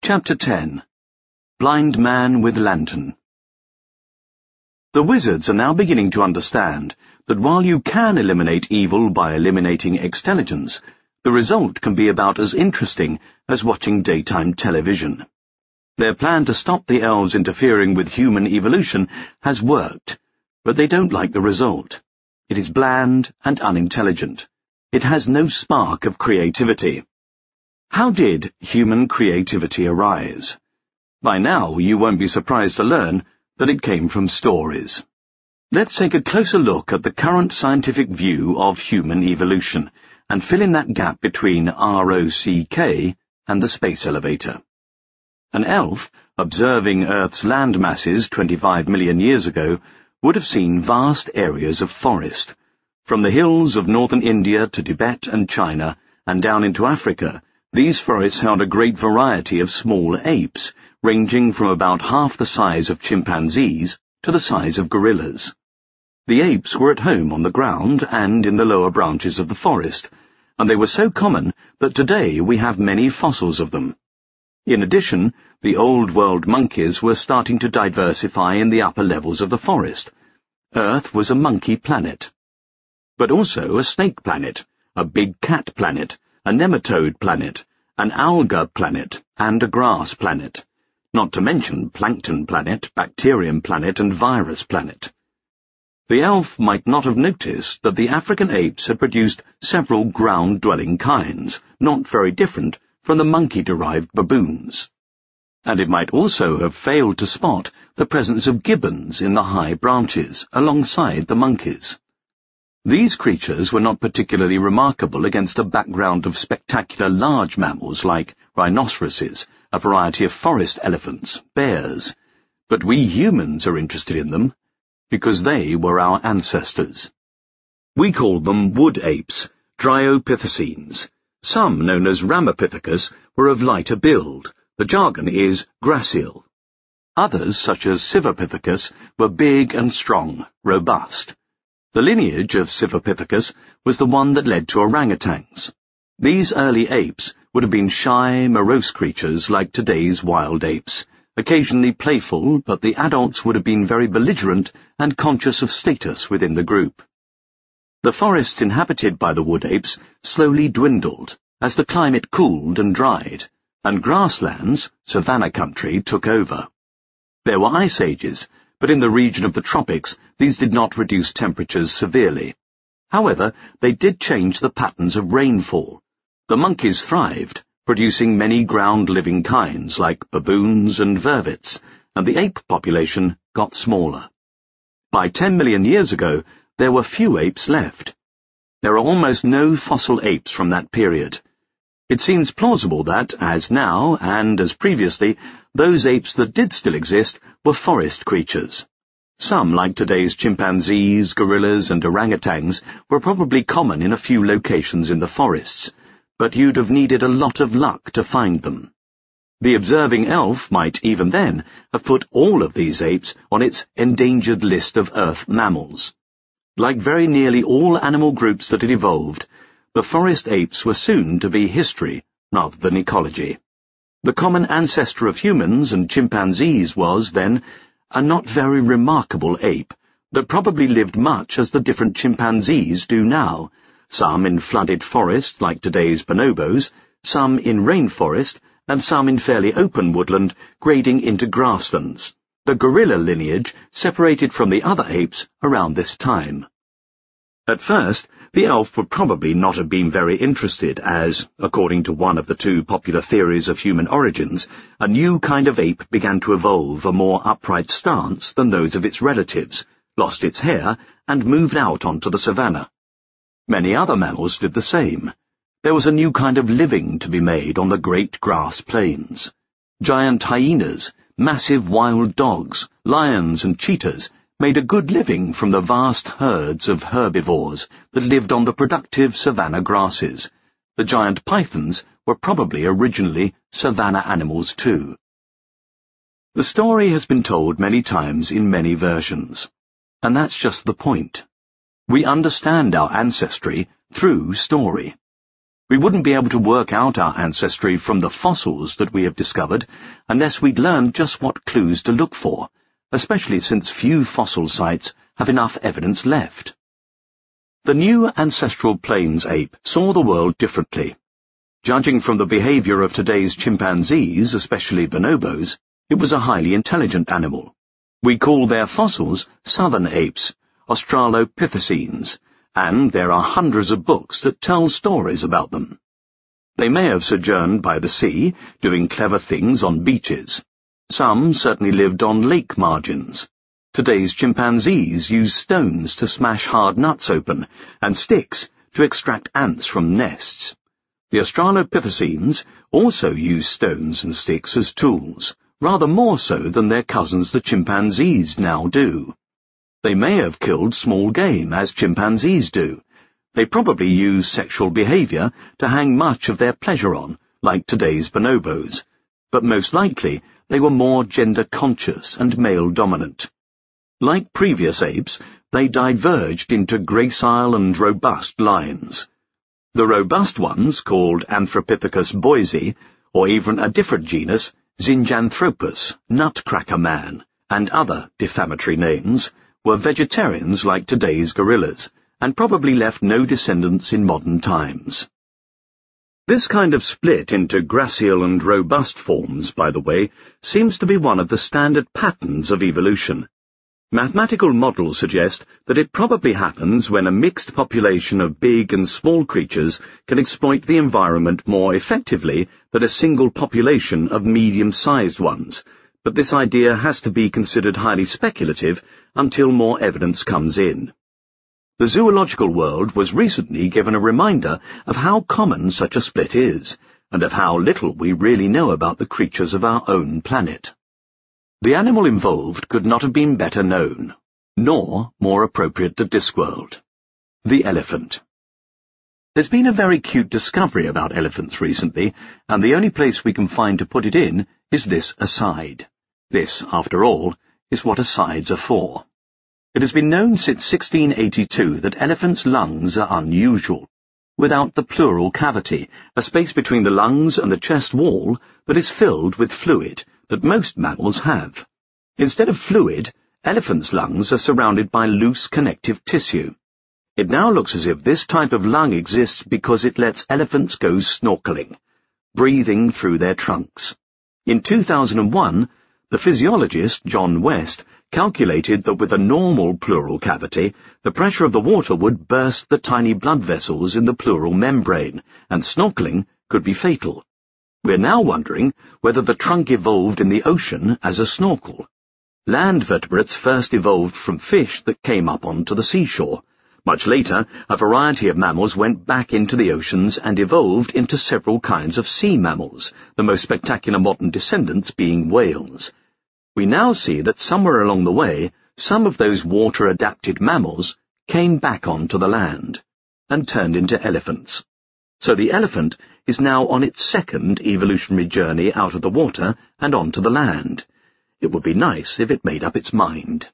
Chapter 10. Blind Man with Lantern. The wizards are now beginning to understand that while you can eliminate evil by eliminating extelligence, the result can be about as interesting as watching daytime television. Their plan to stop the elves interfering with human evolution has worked, but they don't like the result. It is bland and unintelligent. It has no spark of creativity. How did human creativity arise? By now, you won't be surprised to learn that it came from stories. Let's take a closer look at the current scientific view of human evolution and fill in that gap between ROCK and the space elevator. An elf, observing Earth's land masses 25 million years ago, would have seen vast areas of forest. From the hills of northern India to Tibet and China and down into Africa, these forests held a great variety of small apes, ranging from about half the size of chimpanzees to the size of gorillas. The apes were at home on the ground and in the lower branches of the forest, and they were so common that today we have many fossils of them. In addition, the old world monkeys were starting to diversify in the upper levels of the forest. Earth was a monkey planet, but also a snake planet, a big cat planet, a nematode planet, an alga planet, and a grass planet, not to mention plankton planet, bacterium planet, and virus planet. The elf might not have noticed that the African apes had produced several ground-dwelling kinds, not very different from the monkey-derived baboons. And it might also have failed to spot the presence of gibbons in the high branches alongside the monkeys. These creatures were not particularly remarkable against a background of spectacular large mammals like rhinoceroses, a variety of forest elephants, bears. But we humans are interested in them because they were our ancestors. We called them wood apes, Dryopithecines. Some, known as Ramapithecus, were of lighter build. The jargon is gracile. Others, such as Sivapithecus, were big and strong, robust. The lineage of Sivapithecus was the one that led to orangutans. These early apes would have been shy, morose creatures like today's wild apes, occasionally playful, but the adults would have been very belligerent and conscious of status within the group. The forests inhabited by the wood apes slowly dwindled as the climate cooled and dried, and grasslands, savanna country, took over. There were ice ages, but in the region of the tropics, these did not reduce temperatures severely. However, they did change the patterns of rainfall. The monkeys thrived, producing many ground-living kinds like baboons and vervets, and the ape population got smaller. By 10 million years ago, there were few apes left. There are almost no fossil apes from that period. It seems plausible that, as now and as previously, those apes that did still exist were forest creatures. Some, like today's chimpanzees, gorillas, and orangutans, were probably common in a few locations in the forests, but you'd have needed a lot of luck to find them. The observing elf might, even then, have put all of these apes on its endangered list of Earth mammals. Like very nearly all animal groups that had evolved, the forest apes were soon to be history rather than ecology. The common ancestor of humans and chimpanzees was, then, a not very remarkable ape that probably lived much as the different chimpanzees do now, some in flooded forest like today's bonobos, some in rainforest, and some in fairly open woodland grading into grasslands. The gorilla lineage separated from the other apes around this time. At first, the elf would probably not have been very interested as, according to one of the two popular theories of human origins, a new kind of ape began to evolve a more upright stance than those of its relatives, lost its hair, and moved out onto the savanna. Many other mammals did the same. There was a new kind of living to be made on the great grass plains. Giant hyenas, massive wild dogs, lions, and cheetahs made a good living from the vast herds of herbivores that lived on the productive savanna grasses. The giant pythons were probably originally savanna animals too. The story has been told many times in many versions, and that's just the point. We understand our ancestry through story. We wouldn't be able to work out our ancestry from the fossils that we have discovered unless we'd learned just what clues to look for, especially since few fossil sites have enough evidence left. The new ancestral plains ape saw the world differently. Judging from the behavior of today's chimpanzees, especially bonobos, it was a highly intelligent animal. We call their fossils southern apes, Australopithecines, and there are hundreds of books that tell stories about them. They may have sojourned by the sea, doing clever things on beaches. Some certainly lived on lake margins. Today's chimpanzees use stones to smash hard nuts open, and sticks to extract ants from nests. The Australopithecines also use stones and sticks as tools, rather more so than their cousins the chimpanzees now do. They may have killed small game, as chimpanzees do. They probably use sexual behavior to hang much of their pleasure on, like today's bonobos. But most likely, they were more gender-conscious and male-dominant. Like previous apes, they diverged into gracile and robust lines. The robust ones, called Anthropithecus boisei, or even a different genus, Zinjanthropus, Nutcracker Man, and other defamatory names, were vegetarians like today's gorillas, and probably left no descendants in modern times. This kind of split into gracile and robust forms, by the way, seems to be one of the standard patterns of evolution. Mathematical models suggest that it probably happens when a mixed population of big and small creatures can exploit the environment more effectively than a single population of medium-sized ones, but this idea has to be considered highly speculative until more evidence comes in. The zoological world was recently given a reminder of how common such a split is, and of how little we really know about the creatures of our own planet. The animal involved could not have been better known, nor more appropriate to Discworld. The elephant. There's been a very cute discovery about elephants recently, and the only place we can find to put it in is this aside. This, after all, is what asides are for. It has been known since 1682 that elephants' lungs are unusual. Without the pleural cavity, a space between the lungs and the chest wall that is filled with fluid that most mammals have. Instead of fluid, elephants' lungs are surrounded by loose connective tissue. It now looks as if this type of lung exists because it lets elephants go snorkeling, breathing through their trunks. In 2001, the physiologist John West calculated that with a normal pleural cavity, the pressure of the water would burst the tiny blood vessels in the pleural membrane, and snorkeling could be fatal. We're now wondering whether the trunk evolved in the ocean as a snorkel. Land vertebrates first evolved from fish that came up onto the seashore. Much later, a variety of mammals went back into the oceans and evolved into several kinds of sea mammals, the most spectacular modern descendants being whales. We now see that somewhere along the way, some of those water-adapted mammals came back onto the land and turned into elephants. So the elephant is now on its second evolutionary journey out of the water and onto the land. It would be nice if it made up its mind.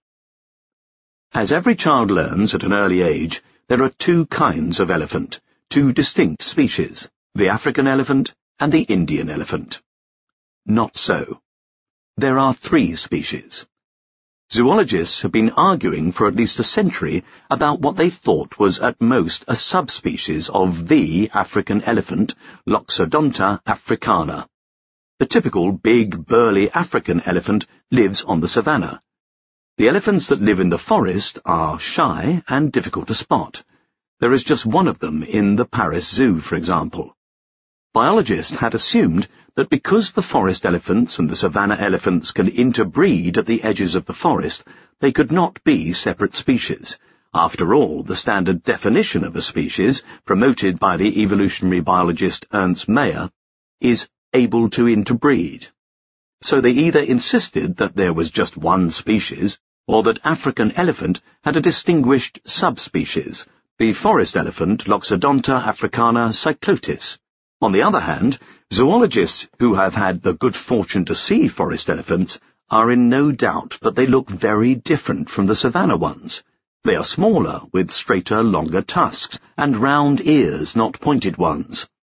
As every child learns at an early age, there are two kinds of elephant, two distinct species, the African elephant and the Indian elephant. Not so. There are three species. Zoologists have been arguing for at least a century about what they thought was at most a subspecies of the African elephant, Loxodonta africana. The typical big, burly African elephant lives on the savanna. The elephants that live in the forest are shy and difficult to spot. There is just one of them in the Paris Zoo, for example. Biologists had assumed that because the forest elephants and the savanna elephants can interbreed at the edges of the forest, they could not be separate species. After all, the standard definition of a species, promoted by the evolutionary biologist Ernst Mayr, is able to interbreed. So they either insisted that there was just one species, or that African elephant had a distinguished subspecies, the forest elephant Loxodonta africana cyclotis. On the other hand, zoologists who have had the good fortune to see forest elephants are in no doubt that they look very different from the savanna ones. They are smaller, with straighter, longer tusks, and round ears, not pointed ones.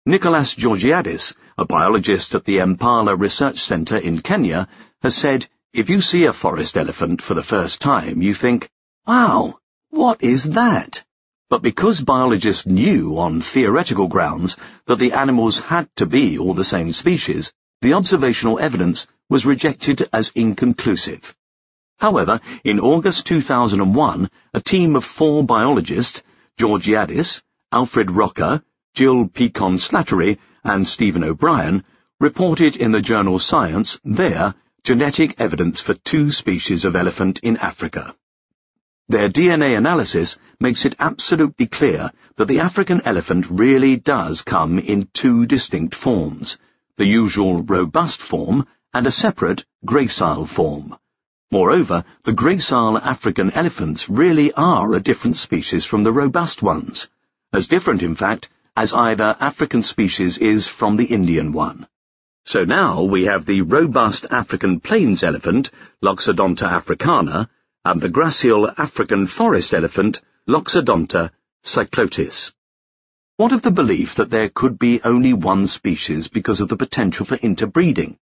Nicholas Georgiadis, a biologist at the Impala Research Centre in Kenya, has said, if you see a forest elephant for the first time, you think, wow, what is that? But because biologists knew on theoretical grounds that the animals had to be all the same species, the observational evidence was rejected as inconclusive. However, in August 2001, a team of 4 biologists, Georgiadis, Alfred Rocker, Jill Peakon-Slattery, and Stephen O'Brien, reported in the journal Science their genetic evidence for 2 species of elephant in Africa. Their DNA analysis makes it absolutely clear that the African elephant really does come in 2 distinct forms, the usual robust form and a separate gracile form. Moreover, the gracile African elephants really are a different species from the robust ones, as different, in fact, as either African species is from the Indian one. So now we have the robust African plains elephant, Loxodonta africana, and the gracile African forest elephant, Loxodonta cyclotis. What of the belief that there could be only one species because of the potential for interbreeding?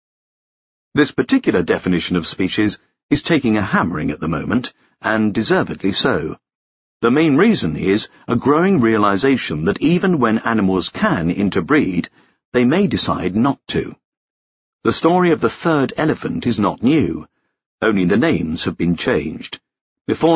This particular definition of species is taking a hammering at the moment, and deservedly so. The main reason is a growing realization that even when animals can interbreed, they may decide not to. The story of the 3rd elephant is not new. Only the names have been changed. Before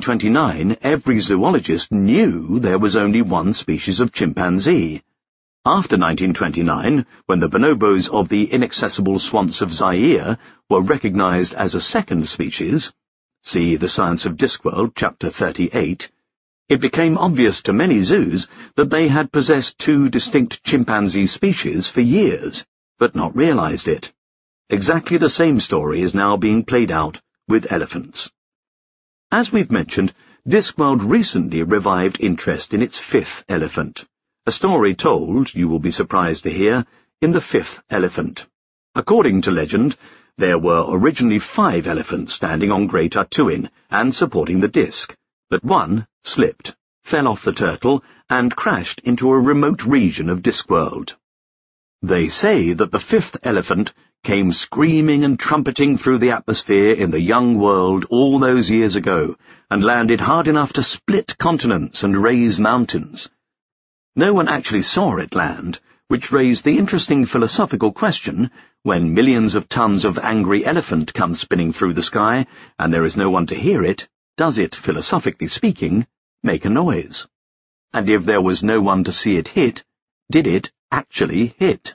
1929, every zoologist knew there was only one species of chimpanzee. After 1929, when the bonobos of the inaccessible swamps of Zaire were recognized as a 2nd species, see The Science of Discworld, Chapter 38, it became obvious to many zoos that they had possessed 2 distinct chimpanzee species for years, but not realized it. Exactly the same story is now being played out with elephants. As we've mentioned, Discworld recently revived interest in its 5th elephant, a story told, you will be surprised to hear, in The 5th Elephant. According to legend, there were originally 5 elephants standing on Great Atuin and supporting the disc, but one slipped, fell off the turtle, and crashed into a remote region of Discworld. They say that the 5th elephant came screaming and trumpeting through the atmosphere in the young world all those years ago, and landed hard enough to split continents and raise mountains. No one actually saw it land, which raised the interesting philosophical question, when millions of tons of angry elephant come spinning through the sky, and there is no one to hear it, does it, philosophically speaking, make a noise? And if there was no one to see it hit, did it actually hit?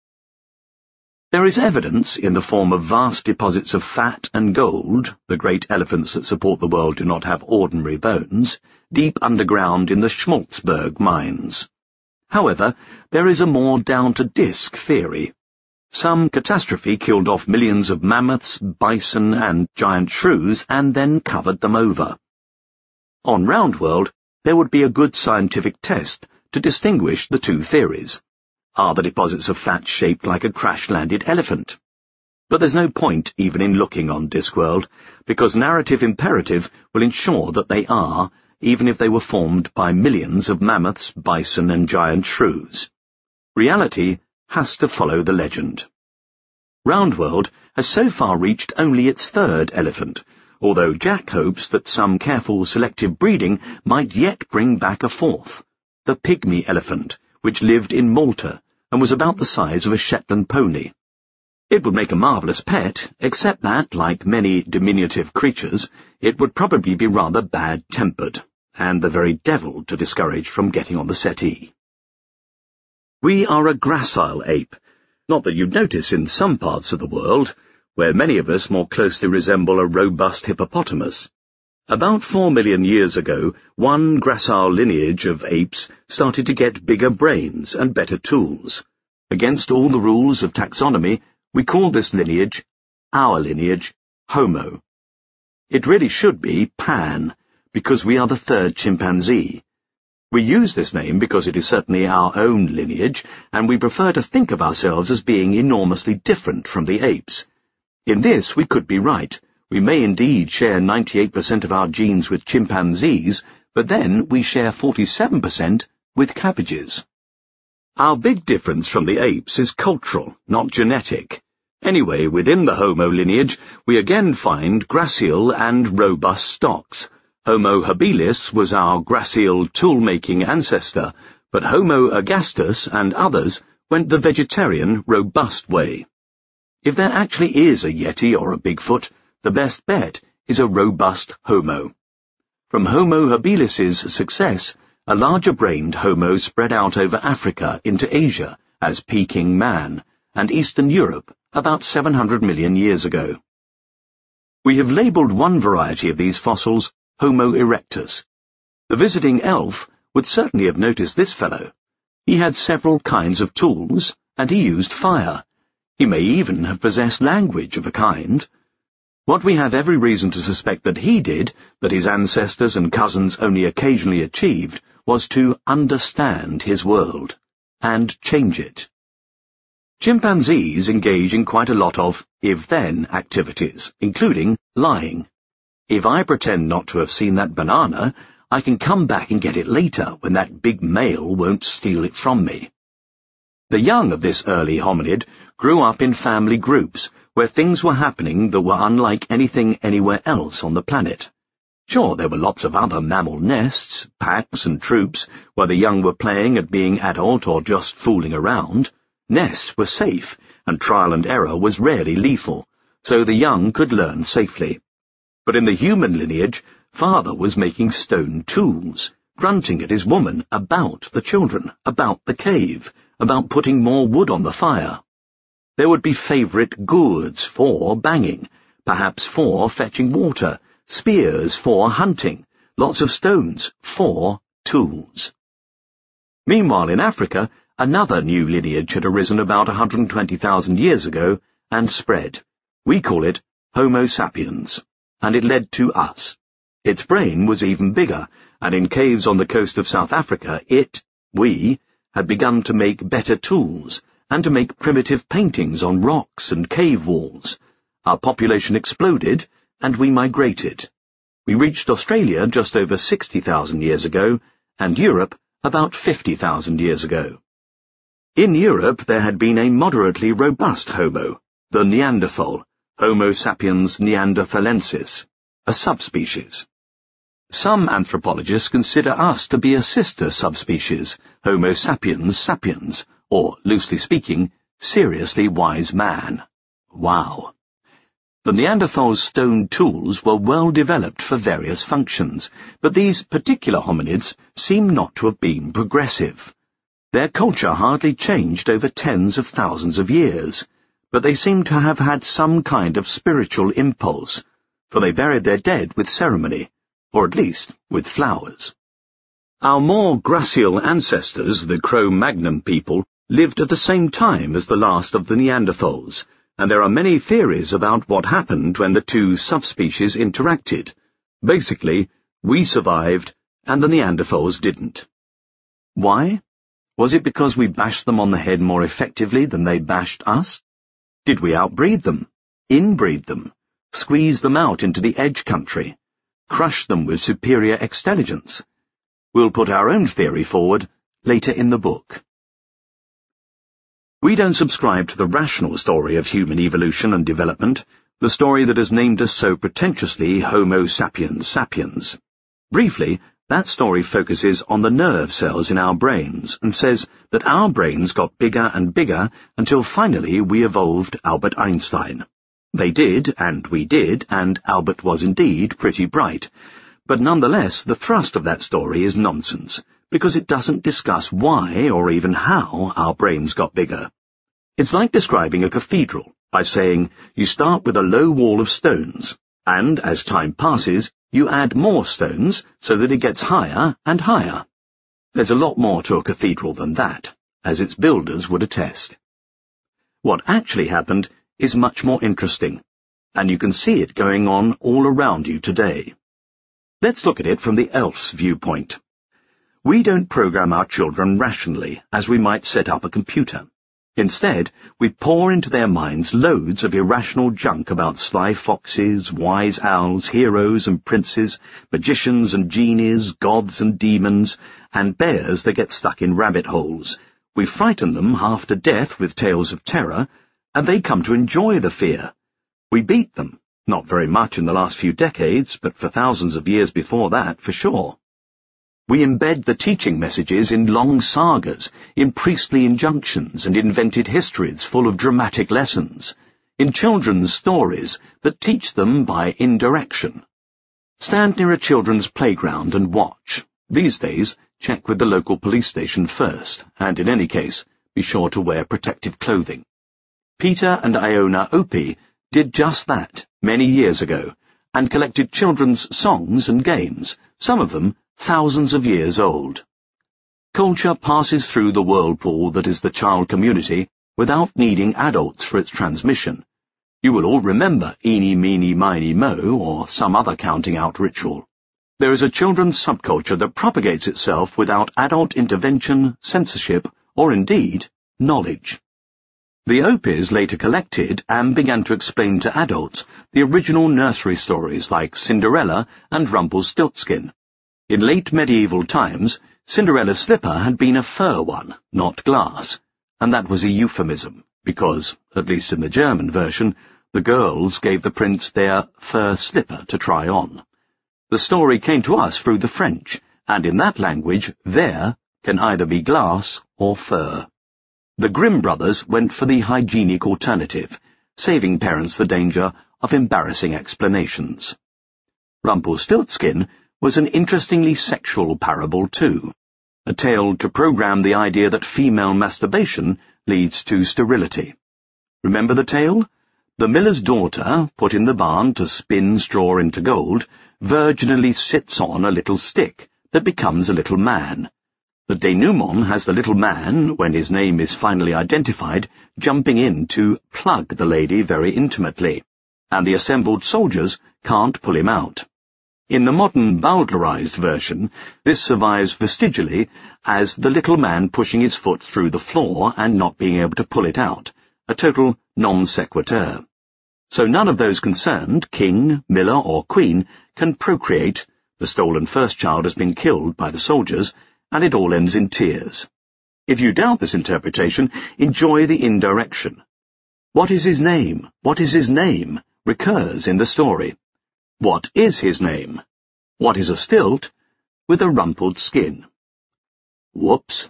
There is evidence in the form of vast deposits of fat and gold, the great elephants that support the world do not have ordinary bones, deep underground in the Schmalzberg mines. However, there is a more down-to-disc theory. Some catastrophe killed off millions of mammoths, bison, and giant shrews and then covered them over. On Roundworld, there would be a good scientific test to distinguish the 2 theories. Are the deposits of fat shaped like a crash-landed elephant? But there's no point even in looking on Discworld, because narrative imperative will ensure that they are, even if they were formed by millions of mammoths, bison, and giant shrews. Reality has to follow the legend. Roundworld has so far reached only its 3rd elephant, although Jack hopes that some careful selective breeding might yet bring back a 4th, the pygmy elephant, which lived in Malta and was about the size of a Shetland pony. It would make a marvellous pet, except that, like many diminutive creatures, it would probably be rather bad-tempered, and the very devil to discourage from getting on the settee. We are a gracile ape, not that you'd notice in some parts of the world, where many of us more closely resemble a robust hippopotamus. About 4 million years ago, one gracile lineage of apes started to get bigger brains and better tools. Against all the rules of taxonomy, we call this lineage, our lineage, Homo. It really should be Pan, because we are the 3rd chimpanzee. We use this name because it is certainly our own lineage, and we prefer to think of ourselves as being enormously different from the apes. In this we could be right. We may indeed share 98% of our genes with chimpanzees, but then we share 47% with cabbages. Our big difference from the apes is cultural, not genetic. Anyway, within the Homo lineage, we again find gracile and robust stocks. Homo habilis was our gracile tool-making ancestor, but Homo ergastus and others went the vegetarian, robust way. If there actually is a Yeti or a Bigfoot, the best bet is a robust Homo. From Homo habilis's success, a larger-brained Homo spread out over Africa into Asia as Peking man, and Eastern Europe about 700 million years ago. We have labelled one variety of these fossils Homo erectus. The visiting elf would certainly have noticed this fellow. He had several kinds of tools, and he used fire. He may even have possessed language of a kind. What we have every reason to suspect that he did, that his ancestors and cousins only occasionally achieved, was to understand his world, and change it. Chimpanzees engage in quite a lot of if-then activities, including lying. If I pretend not to have seen that banana, I can come back and get it later when that big male won't steal it from me. The young of this early hominid grew up in family groups where things were happening that were unlike anything anywhere else on the planet. Sure, there were lots of other mammal nests, packs and troops, where the young were playing at being adult or just fooling around. Nests were safe, and trial and error was rarely lethal, so the young could learn safely. But in the human lineage, father was making stone tools, grunting at his woman about the children, about the cave, about putting more wood on the fire. There would be favourite gourds for banging, perhaps for fetching water, spears for hunting, lots of stones for tools. Meanwhile, in Africa, another new lineage had arisen about 120,000 years ago and spread. We call it Homo sapiens, and it led to us. Its brain was even bigger, and in caves on the coast of South Africa, we, had begun to make better tools, and to make primitive paintings on rocks and cave walls. Our population exploded, and we migrated. We reached Australia just over 60,000 years ago, and Europe about 50,000 years ago. In Europe there had been a moderately robust Homo, the Neanderthal, Homo sapiens neanderthalensis, a subspecies. Some anthropologists consider us to be a sister subspecies, Homo sapiens sapiens, or, loosely speaking, seriously wise man. Wow. The Neanderthal's stone tools were well developed for various functions, but these particular hominids seem not to have been progressive. Their culture hardly changed over tens of thousands of years, but they seem to have had some kind of spiritual impulse, for they buried their dead with ceremony, or at least with flowers. Our more gracile ancestors, the Cro-Magnon people, lived at the same time as the last of the Neanderthals, and there are many theories about what happened when the two subspecies interacted. Basically, we survived, and the Neanderthals didn't. Why? Was it because we bashed them on the head more effectively than they bashed us? Did we outbreed them? Inbreed them? Squeeze them out into the edge country? Crush them with superior extelligence? We'll put our own theory forward later in the book. We don't subscribe to the rational story of human evolution and development, the story that has named us so pretentiously Homo sapiens sapiens. Briefly, that story focuses on the nerve cells in our brains and says that our brains got bigger and bigger until finally we evolved Albert Einstein. They did, and we did, and Albert was indeed pretty bright. But nonetheless, the thrust of that story is nonsense, because it doesn't discuss why or even how our brains got bigger. It's like describing a cathedral by saying you start with a low wall of stones, and as time passes, you add more stones so that it gets higher and higher. There's a lot more to a cathedral than that, as its builders would attest. What actually happened is much more interesting, and you can see it going on all around you today. Let's look at it from the elf's viewpoint. We don't program our children rationally, as we might set up a computer. Instead, we pour into their minds loads of irrational junk about sly foxes, wise owls, heroes and princes, magicians and genies, gods and demons, and bears that get stuck in rabbit holes, We frighten them half to death with tales of terror, and they come to enjoy the fear. We beat them, not very much in the last few decades, but for thousands of years before that, for sure. We embed the teaching messages in long sagas, in priestly injunctions, and invented histories full of dramatic lessons, in children's stories that teach them by indirection. Stand near a children's playground and watch. These days, check with the local police station first, and in any case, be sure to wear protective clothing. Peter and Iona Opie did just that many years ago, and collected children's songs and games, some of them thousands of years old. Culture passes through the whirlpool that is the child community without needing adults for its transmission. You will all remember Eeny, Meeny, Miny, Mo, or some other counting-out ritual. There is a children's subculture that propagates itself without adult intervention, censorship, or indeed, knowledge. The Opies later collected and began to explain to adults the original nursery stories like Cinderella and Rumpelstiltskin. In late medieval times, Cinderella's slipper had been a fur one, not glass, and that was a euphemism, because, at least in the German version, the girls gave the prince their fur slipper to try on. The story came to us through the French, and in that language, there can either be glass or fur. The Grimm brothers went for the hygienic alternative, saving parents the danger of embarrassing explanations. Rumpelstiltskin was an interestingly sexual parable too, a tale to program the idea that female masturbation leads to sterility. Remember the tale? The miller's daughter, put in the barn to spin straw into gold, virginally sits on a little stick that becomes a little man. The denouement has the little man, when his name is finally identified, jumping in to plug the lady very intimately, and the assembled soldiers can't pull him out. In the modern bowdlerized version, this survives vestigially as the little man pushing his foot through the floor and not being able to pull it out, a total non sequitur. So none of those concerned, king, miller, or queen, can procreate. The stolen first child has been killed by the soldiers, and it all ends in tears. If you doubt this interpretation, enjoy the indirection. What is his name? What is his name? Recurs in the story. What is his name? What is a stilt with a rumpled skin? Whoops.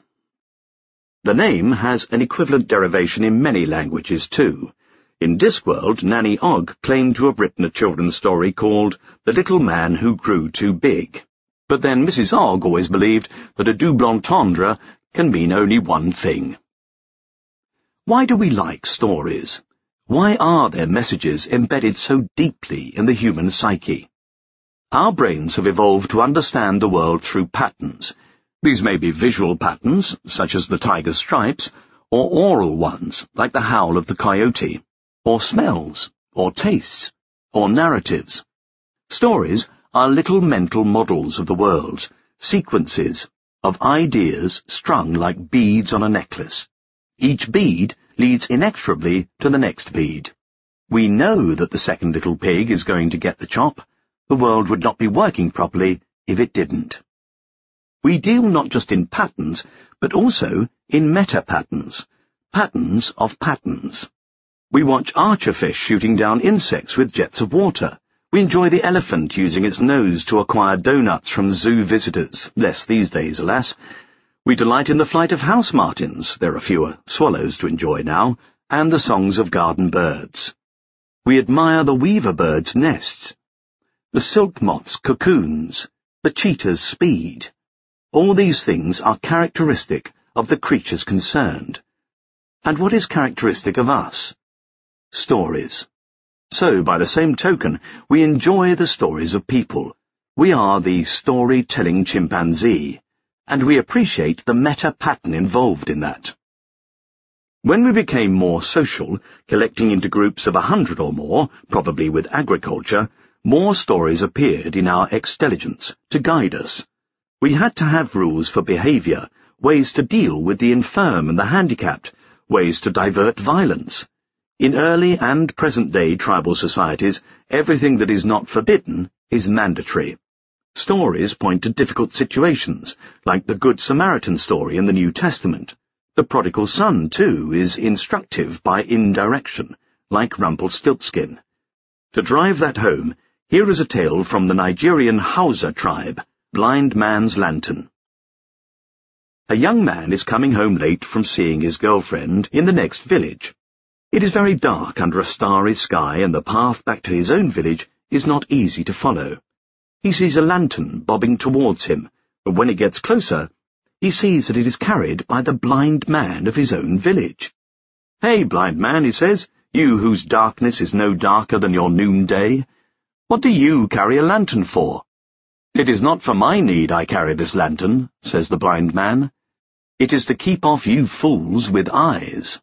The name has an equivalent derivation in many languages too. In Discworld, Nanny Ogg claimed to have written a children's story called The Little Man Who Grew Too Big. But then Mrs. Ogg always believed that a double entendre can mean only one thing. Why do we like stories? Why are their messages embedded so deeply in the human psyche? Our brains have evolved to understand the world through patterns. These may be visual patterns, such as the tiger's stripes, or oral ones, like the howl of the coyote, or smells, or tastes, or narratives. Stories are little mental models of the world, sequences of ideas strung like beads on a necklace. Each bead leads inexorably to the next bead. We know that the second little pig is going to get the chop. The world would not be working properly if it didn't. We deal not just in patterns, but also in meta-patterns, patterns of patterns. We watch archerfish shooting down insects with jets of water. We enjoy the elephant using its nose to acquire donuts from zoo visitors, less these days, alas. We delight in the flight of house martins, there are fewer swallows to enjoy now, and the songs of garden birds. We admire the weaver bird's nests, the silk moth's cocoons, the cheetah's speed. All these things are characteristic of the creatures concerned. And what is characteristic of us? Stories. So, by the same token, we enjoy the stories of people. We are the story-telling chimpanzee, and we appreciate the meta-pattern involved in that. When we became more social, collecting into groups of 100 or more, probably with agriculture, more stories appeared in our extelligence to guide us. We had to have rules for behavior, ways to deal with the infirm and the handicapped, ways to divert violence. In early and present-day tribal societies, everything that is not forbidden is mandatory. Stories point to difficult situations, like the Good Samaritan story in the New Testament. The prodigal son, too, is instructive by indirection, like Rumpelstiltskin. To drive that home, here is a tale from the Nigerian Hausa tribe, Blind Man's Lantern. A young man is coming home late from seeing his girlfriend in the next village. It is very dark under a starry sky, and the path back to his own village is not easy to follow. He sees a lantern bobbing towards him, but when it gets closer, he sees that it is carried by the blind man of his own village. "Hey, blind man," he says, "you whose darkness is no darker than your noonday. What do you carry a lantern for?" "It is not for my need I carry this lantern," says the blind man. "It is to keep off you fools with eyes."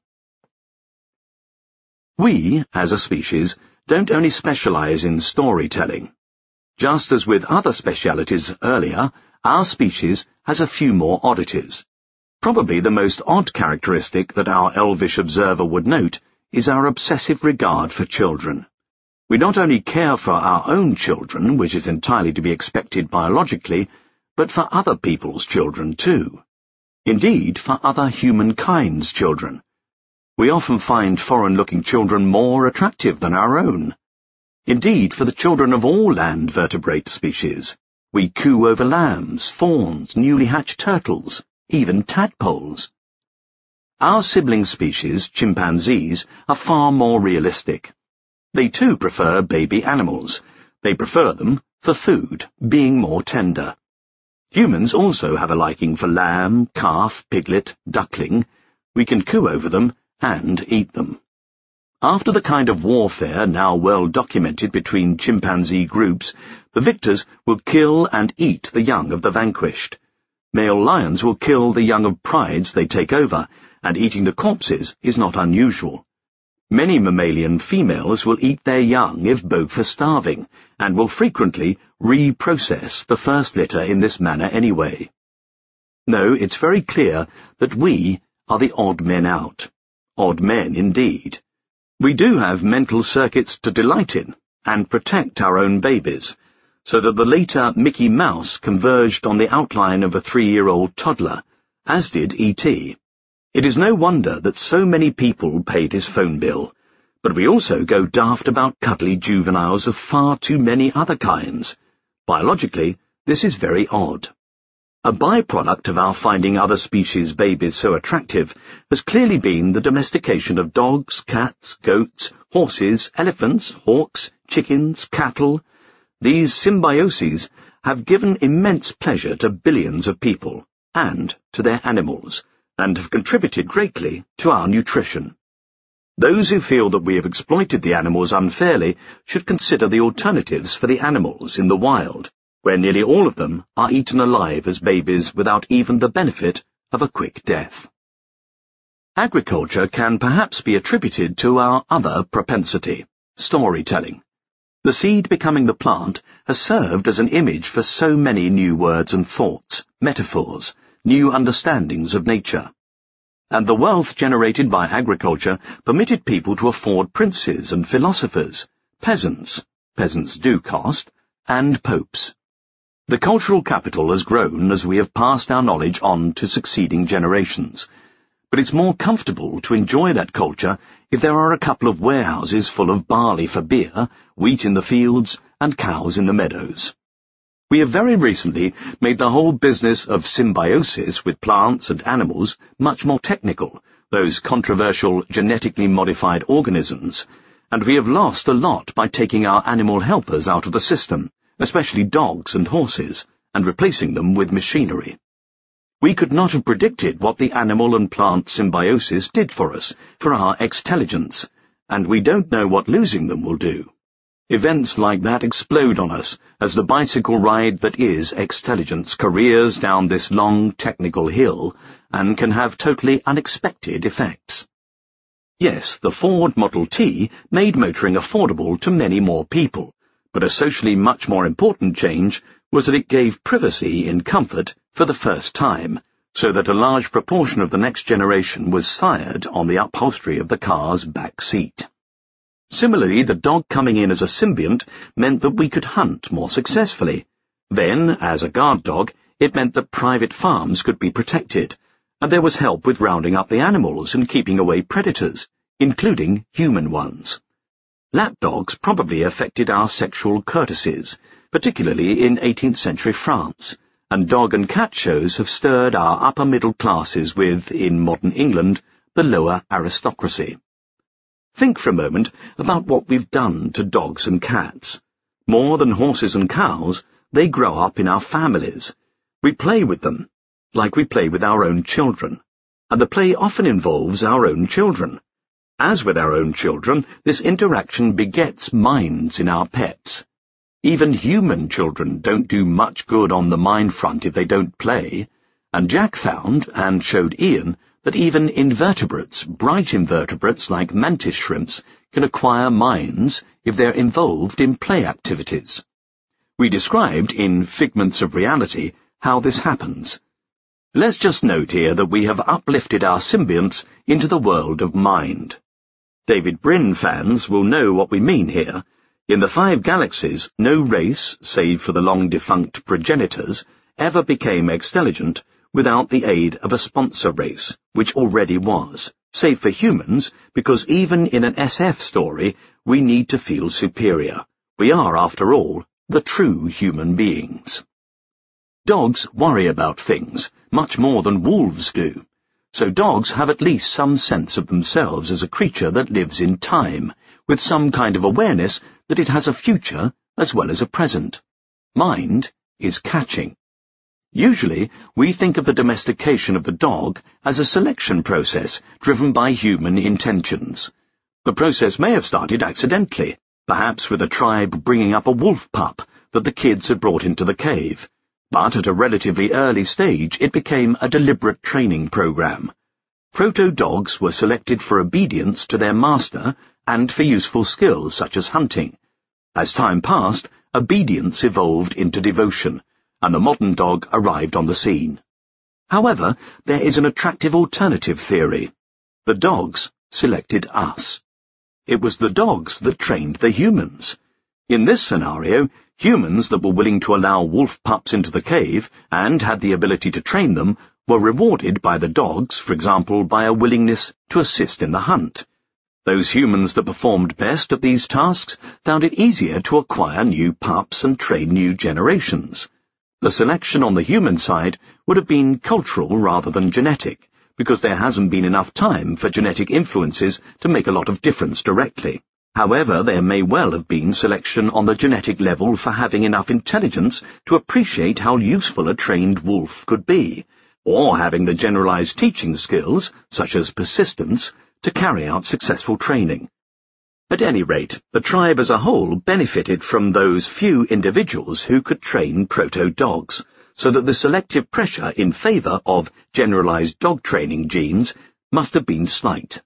We, as a species, don't only specialize in storytelling. Just as with other specialities earlier, our species has a few more oddities. Probably the most odd characteristic that our elvish observer would note is our obsessive regard for children. We not only care for our own children, which is entirely to be expected biologically, but for other people's children too. Indeed, for other humankind's children. We often find foreign-looking children more attractive than our own. Indeed, for the children of all land vertebrate species, we coo over lambs, fawns, newly hatched turtles, even tadpoles. Our sibling species, chimpanzees, are far more realistic. They too prefer baby animals. They prefer them for food, being more tender. Humans also have a liking for lamb, calf, piglet, duckling. We can coo over them and eat them. After the kind of warfare now well documented between chimpanzee groups, the victors will kill and eat the young of the vanquished. Male lions will kill the young of prides they take over, and eating the corpses is not unusual. Many mammalian females will eat their young if both are starving, and will frequently reprocess the first litter in this manner anyway. No, it's very clear that we are the odd men out. Odd men indeed. We do have mental circuits to delight in, and protect our own babies, so that the later Mickey Mouse converged on the outline of a 3-year-old toddler, as did E.T. It is no wonder that so many people paid his phone bill, but we also go daft about cuddly juveniles of far too many other kinds. Biologically, this is very odd. A byproduct of our finding other species' babies so attractive has clearly been the domestication of dogs, cats, goats, horses, elephants, hawks, chickens, cattle. These symbioses have given immense pleasure to billions of people, and to their animals, and have contributed greatly to our nutrition. Those who feel that we have exploited the animals unfairly should consider the alternatives for the animals in the wild, where nearly all of them are eaten alive as babies without even the benefit of a quick death. Agriculture can perhaps be attributed to our other propensity, storytelling. The seed becoming the plant has served as an image for so many new words and thoughts, metaphors, new understandings of nature. And the wealth generated by agriculture permitted people to afford princes and philosophers, peasants do cost, and popes. The cultural capital has grown as we have passed our knowledge on to succeeding generations, but it's more comfortable to enjoy that culture if there are a couple of warehouses full of barley for beer, wheat in the fields, and cows in the meadows. We have very recently made the whole business of symbiosis with plants and animals much more technical, those controversial genetically modified organisms, and we have lost a lot by taking our animal helpers out of the system, especially dogs and horses, and replacing them with machinery. We could not have predicted what the animal and plant symbiosis did for us, for our extelligence, and we don't know what losing them will do. Events like that explode on us as the bicycle ride that is extelligence careers down this long technical hill and can have totally unexpected effects. Yes, the Ford Model T made motoring affordable to many more people, but a socially much more important change was that it gave privacy in comfort for the first time, so that a large proportion of the next generation was sired on the upholstery of the car's back seat. Similarly, the dog coming in as a symbiont meant that we could hunt more successfully. Then, as a guard dog, it meant that private farms could be protected, and there was help with rounding up the animals and keeping away predators, including human ones. Lapdogs probably affected our sexual courtesies, particularly in 18th century France, and dog and cat shows have stirred our upper middle classes with, in modern England, the lower aristocracy. Think for a moment about what we've done to dogs and cats. More than horses and cows, they grow up in our families. We play with them, like we play with our own children, and the play often involves our own children. As with our own children, this interaction begets minds in our pets. Even human children don't do much good on the mind front if they don't play, and Jack found, and showed Ian, that even invertebrates, bright invertebrates like mantis shrimps, can acquire minds if they're involved in play activities. We described, in Figments of Reality, how this happens. Let's just note here that we have uplifted our symbionts into the world of mind. David Brin fans will know what we mean here. In the 5 galaxies, no race, save for the long-defunct progenitors, ever became extelligent without the aid of a sponsor race, which already was, save for humans, because even in an SF story, we need to feel superior. We are, after all, the true human beings. Dogs worry about things, much more than wolves do. So dogs have at least some sense of themselves as a creature that lives in time, with some kind of awareness that it has a future as well as a present. Mind is catching. Usually, we think of the domestication of the dog as a selection process driven by human intentions. The process may have started accidentally, perhaps with a tribe bringing up a wolf pup that the kids had brought into the cave. But at a relatively early stage, it became a deliberate training program. Proto-dogs were selected for obedience to their master and for useful skills such as hunting. As time passed, obedience evolved into devotion, and the modern dog arrived on the scene. However, there is an attractive alternative theory. The dogs selected us. It was the dogs that trained the humans. In this scenario, humans that were willing to allow wolf pups into the cave and had the ability to train them were rewarded by the dogs, for example, by a willingness to assist in the hunt. Those humans that performed best at these tasks found it easier to acquire new pups and train new generations. The selection on the human side would have been cultural rather than genetic, because there hasn't been enough time for genetic influences to make a lot of difference directly. However, there may well have been selection on the genetic level for having enough intelligence to appreciate how useful a trained wolf could be, or having the generalized teaching skills, such as persistence, to carry out successful training. At any rate, the tribe as a whole benefited from those few individuals who could train proto-dogs, so that the selective pressure in favor of generalized dog training genes must have been slight.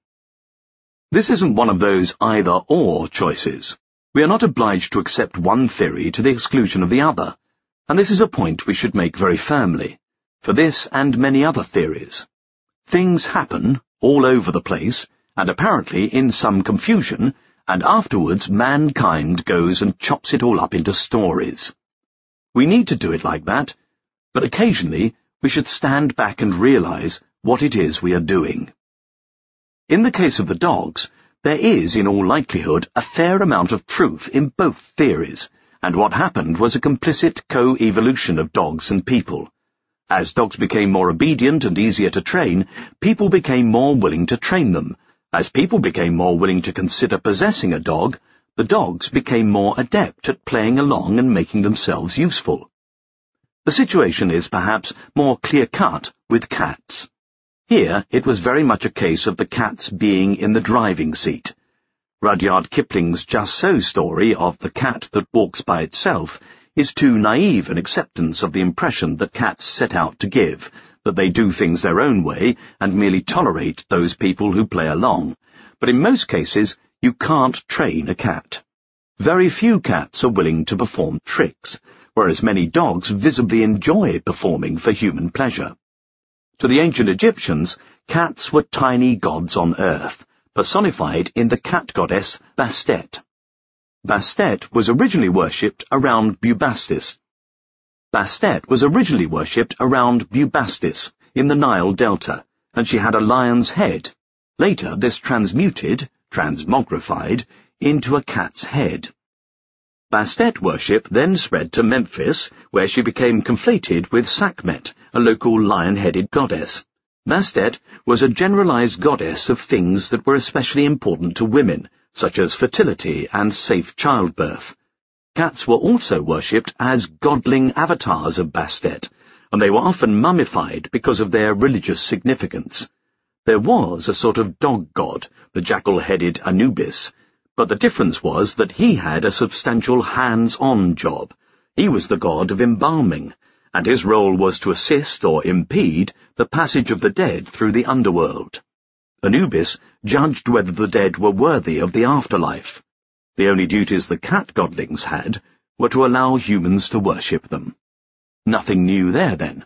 This isn't one of those either-or choices. We are not obliged to accept one theory to the exclusion of the other, and this is a point we should make very firmly, for this and many other theories. Things happen all over the place, and apparently in some confusion, and afterwards mankind goes and chops it all up into stories. We need to do it like that, but occasionally we should stand back and realize what it is we are doing. In the case of the dogs, there is, in all likelihood, a fair amount of truth in both theories, and what happened was a complicit co-evolution of dogs and people. As dogs became more obedient and easier to train, people became more willing to train them. As people became more willing to consider possessing a dog, the dogs became more adept at playing along and making themselves useful. The situation is perhaps more clear-cut with cats. Here, it was very much a case of the cats being in the driving seat. Rudyard Kipling's Just So story of the cat that walks by itself is too naive an acceptance of the impression that cats set out to give, that they do things their own way and merely tolerate those people who play along. But in most cases, you can't train a cat. Very few cats are willing to perform tricks, whereas many dogs visibly enjoy performing for human pleasure. To the ancient Egyptians, cats were tiny gods on earth, personified in the cat goddess Bastet. Bastet was originally worshipped around Bubastis. Bastet was originally worshipped around Bubastis in the Nile Delta, and she had a lion's head. Later, this transmogrified, into a cat's head. Bastet worship then spread to Memphis, where she became conflated with Sekhmet, a local lion-headed goddess. Bastet was a generalized goddess of things that were especially important to women, such as fertility and safe childbirth. Cats were also worshipped as godling avatars of Bastet, and they were often mummified because of their religious significance. There was a sort of dog god, the jackal-headed Anubis, but the difference was that he had a substantial hands-on job. He was the god of embalming, and his role was to assist or impede the passage of the dead through the underworld. Anubis judged whether the dead were worthy of the afterlife. The only duties the cat godlings had were to allow humans to worship them. Nothing new there, then.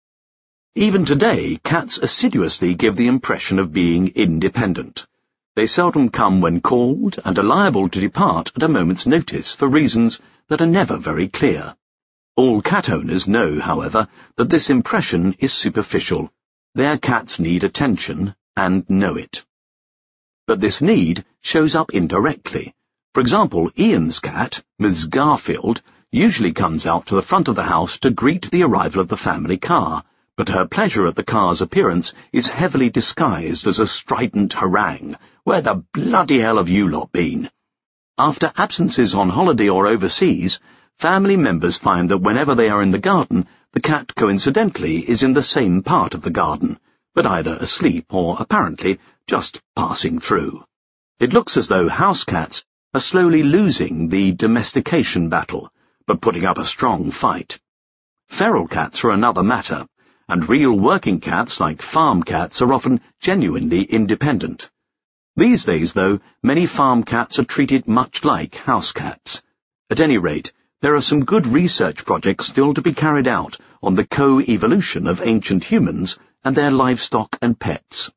Even today, cats assiduously give the impression of being independent. They seldom come when called and are liable to depart at a moment's notice for reasons that are never very clear. All cat owners know, however, that this impression is superficial. Their cats need attention and know it. But this need shows up indirectly. For example, Ian's cat, Ms. Garfield, usually comes out to the front of the house to greet the arrival of the family car, but her pleasure at the car's appearance is heavily disguised as a strident harangue. "Where the bloody hell have you lot been?" After absences on holiday or overseas, family members find that whenever they are in the garden, the cat coincidentally is in the same part of the garden, but either asleep or apparently just passing through. It looks as though house cats are slowly losing the domestication battle, but putting up a strong fight. Feral cats are another matter, and real working cats like farm cats are often genuinely independent. These days, though, many farm cats are treated much like house cats. At any rate, there are some good research projects still to be carried out on the co-evolution of ancient humans and their livestock and pets.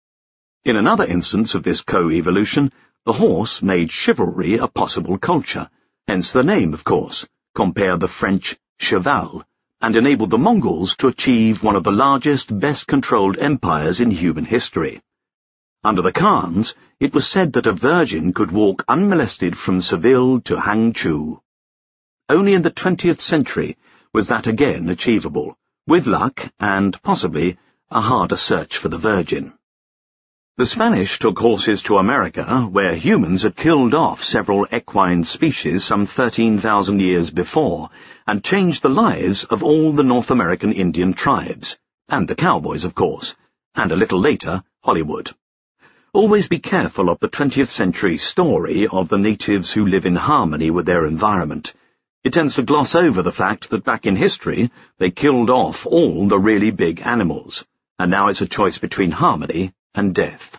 In another instance of this co-evolution, the horse made chivalry a possible culture, hence the name, of course, compare the French cheval, and enabled the Mongols to achieve one of the largest, best-controlled empires in human history. Under the Khans, it was said that a virgin could walk unmolested from Seville to Hangzhou. Only in the 20th century was that again achievable, with luck and, possibly, a harder search for the virgin. The Spanish took horses to America, where humans had killed off several equine species some 13,000 years before, and changed the lives of all the North American Indian tribes, and the cowboys, of course, and a little later, Hollywood. Always be careful of the 20th century story of the natives who live in harmony with their environment. It tends to gloss over the fact that back in history, they killed off all the really big animals, and now it's a choice between harmony and death.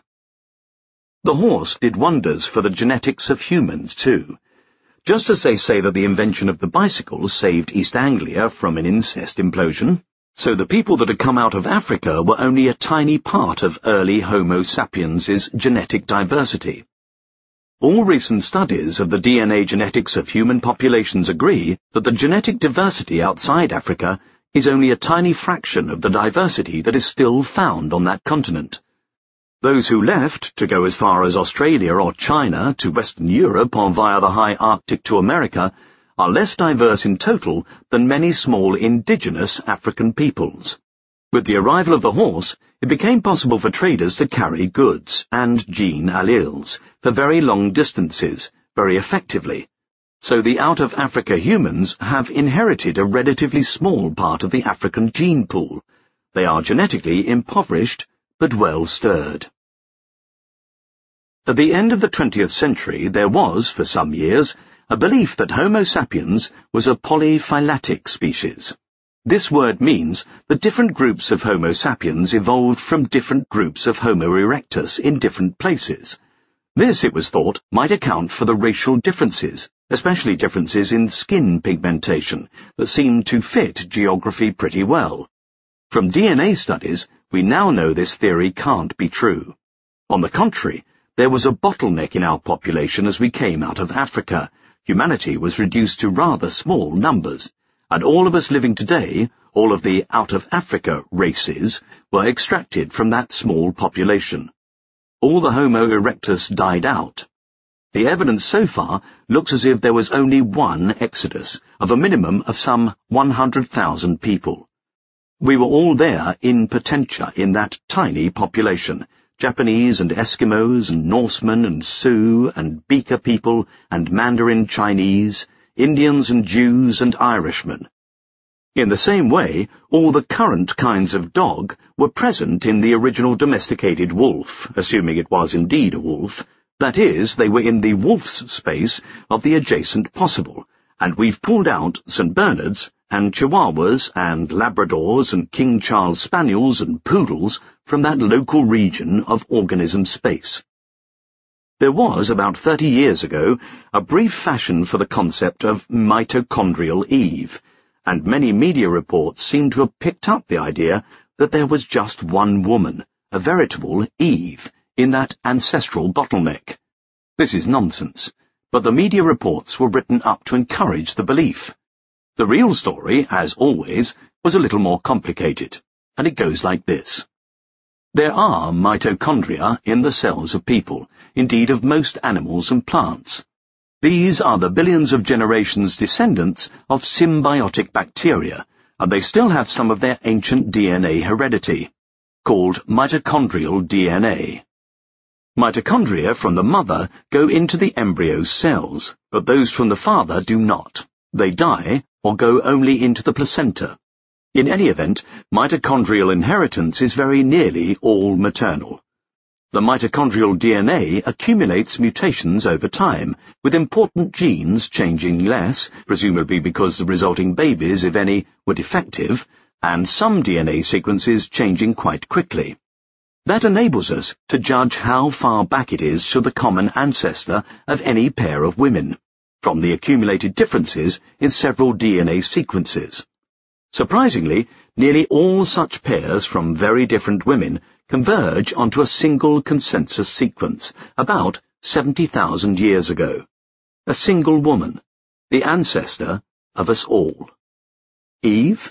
The horse did wonders for the genetics of humans, too. Just as they say that the invention of the bicycle saved East Anglia from an incest implosion, so the people that had come out of Africa were only a tiny part of early Homo sapiens' genetic diversity. All recent studies of the DNA genetics of human populations agree that the genetic diversity outside Africa is only a tiny fraction of the diversity that is still found on that continent. Those who left to go as far as Australia or China to Western Europe or via the high Arctic to America are less diverse in total than many small indigenous African peoples. With the arrival of the horse, it became possible for traders to carry goods and gene alleles for very long distances, very effectively. So the out-of-Africa humans have inherited a relatively small part of the African gene pool. They are genetically impoverished, but well stirred. At the end of the 20th century, there was, for some years, a belief that Homo sapiens was a polyphyletic species. This word means that different groups of Homo sapiens evolved from different groups of Homo erectus in different places. This, it was thought, might account for the racial differences, especially differences in skin pigmentation, that seemed to fit geography pretty well. From DNA studies, we now know this theory can't be true. On the contrary, there was a bottleneck in our population as we came out of Africa. Humanity was reduced to rather small numbers, and all of us living today, all of the out-of-Africa races, were extracted from that small population. All the Homo erectus died out. The evidence so far looks as if there was only one exodus, of a minimum of some 100,000 people. We were all there in potentia in that tiny population, Japanese and Eskimos and Norsemen and Sioux and Beaker people and Mandarin Chinese, Indians and Jews and Irishmen. In the same way, all the current kinds of dog were present in the original domesticated wolf, assuming it was indeed a wolf. That is, they were in the wolf's space of the adjacent possible, and we've pulled out St. Bernards and Chihuahuas and Labradors and King Charles Spaniels and Poodles from that local region of organism space. There was, about 30 years ago, a brief fashion for the concept of mitochondrial Eve, and many media reports seem to have picked up the idea that there was just one woman, a veritable Eve, in that ancestral bottleneck. This is nonsense, but the media reports were written up to encourage the belief. The real story, as always, was a little more complicated, and it goes like this. There are mitochondria in the cells of people, indeed of most animals and plants. These are the billions of generations descendants of symbiotic bacteria, and they still have some of their ancient DNA heredity, called mitochondrial DNA. Mitochondria from the mother go into the embryo's cells, but those from the father do not. They die, or go only into the placenta. In any event, mitochondrial inheritance is very nearly all maternal. The mitochondrial DNA accumulates mutations over time, with important genes changing less, presumably because the resulting babies, if any, were defective, and some DNA sequences changing quite quickly. That enables us to judge how far back it is to the common ancestor of any pair of women, from the accumulated differences in several DNA sequences. Surprisingly, nearly all such pairs from very different women converge onto a single consensus sequence, about 70,000 years ago. A single woman, the ancestor of us all. Eve?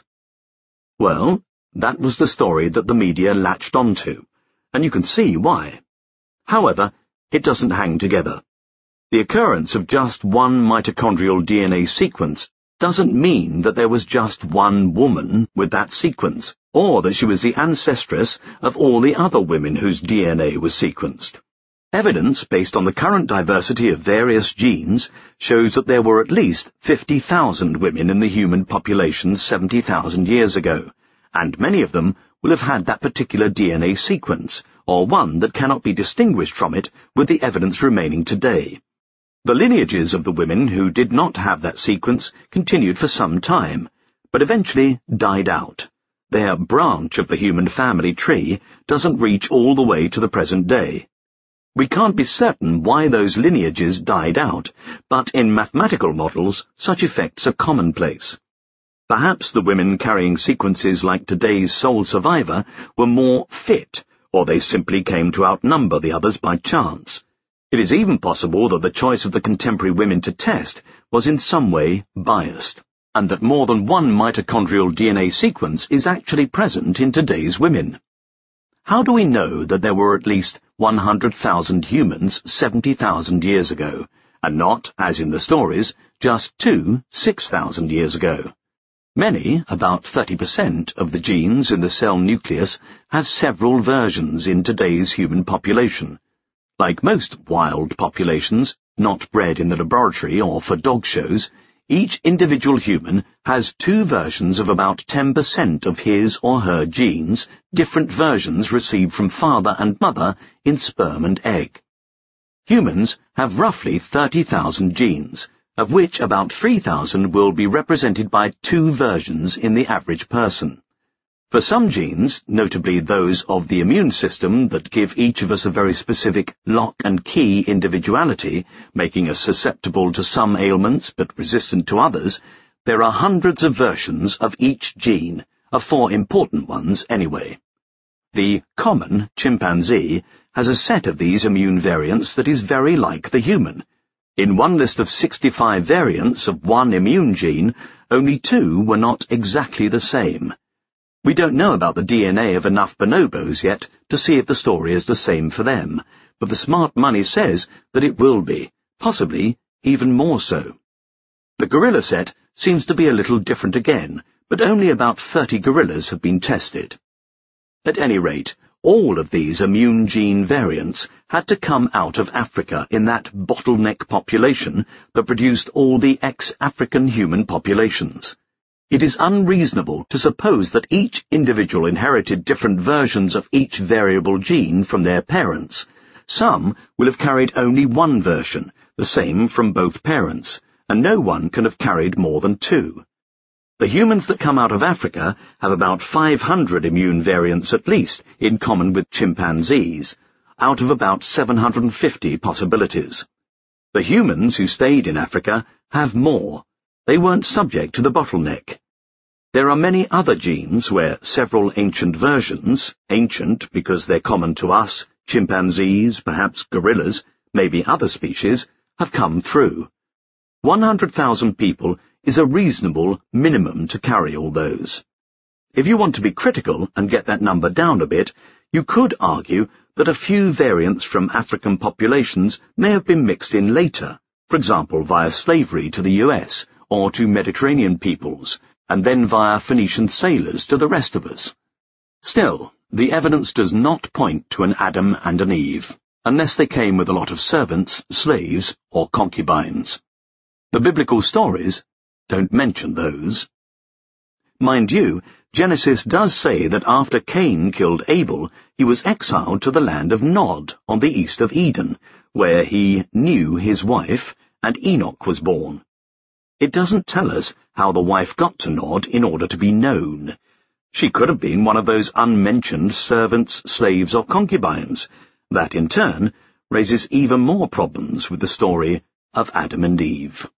Well, that was the story that the media latched onto, and you can see why. However, it doesn't hang together. The occurrence of just one mitochondrial DNA sequence doesn't mean that there was just one woman with that sequence, or that she was the ancestress of all the other women whose DNA was sequenced. Evidence based on the current diversity of various genes shows that there were at least 50,000 women in the human population 70,000 years ago, and many of them will have had that particular DNA sequence, or one that cannot be distinguished from it with the evidence remaining today. The lineages of the women who did not have that sequence continued for some time, but eventually died out. Their branch of the human family tree doesn't reach all the way to the present day. We can't be certain why those lineages died out, but in mathematical models such effects are commonplace. Perhaps the women carrying sequences like today's sole survivor were more fit, or they simply came to outnumber the others by chance. It is even possible that the choice of the contemporary women to test was in some way biased, and that more than one mitochondrial DNA sequence is actually present in today's women. How do we know that there were at least 100,000 humans 70,000 years ago, and not, as in the stories, just 6,000 years ago? Many, about 30% of the genes in the cell nucleus, have several versions in today's human population. Like most wild populations, not bred in the laboratory or for dog shows, each individual human has two versions of about 10% of his or her genes, different versions received from father and mother in sperm and egg. Humans have roughly 30,000 genes, of which about 3,000 will be represented by two versions in the average person. For some genes, notably those of the immune system that give each of us a very specific lock and key individuality, making us susceptible to some ailments but resistant to others, there are hundreds of versions of each gene, of 4 important ones anyway. The common chimpanzee has a set of these immune variants that is very like the human. In one list of 65 variants of one immune gene, only 2 were not exactly the same. We don't know about the DNA of enough bonobos yet to see if the story is the same for them, but the smart money says that it will be, possibly even more so. The gorilla set seems to be a little different again, but only about 30 gorillas have been tested. At any rate, all of these immune gene variants had to come out of Africa in that bottleneck population that produced all the ex-African human populations. It is unreasonable to suppose that each individual inherited different versions of each variable gene from their parents. Some will have carried only one version, the same from both parents, and no one can have carried more than 2. The humans that come out of Africa have about 500 immune variants at least in common with chimpanzees, out of about 750 possibilities. The humans who stayed in Africa have more. They weren't subject to the bottleneck. There are many other genes where several ancient versions, ancient because they're common to us, chimpanzees, perhaps gorillas, maybe other species, have come through. 100,000 people is a reasonable minimum to carry all those. If you want to be critical and get that number down a bit, you could argue that a few variants from African populations may have been mixed in later, for example via slavery to the US or to Mediterranean peoples, and then via Phoenician sailors to the rest of us. Still, the evidence does not point to an Adam and an Eve, unless they came with a lot of servants, slaves, or concubines. The biblical stories don't mention those. Mind you, Genesis does say that after Cain killed Abel, he was exiled to the land of Nod on the east of Eden, where he knew his wife, and Enoch was born. It doesn't tell us how the wife got to Nod in order to be known. She could have been one of those unmentioned servants, slaves, or concubines. That, in turn, raises even more problems with the story of Adam and Eve.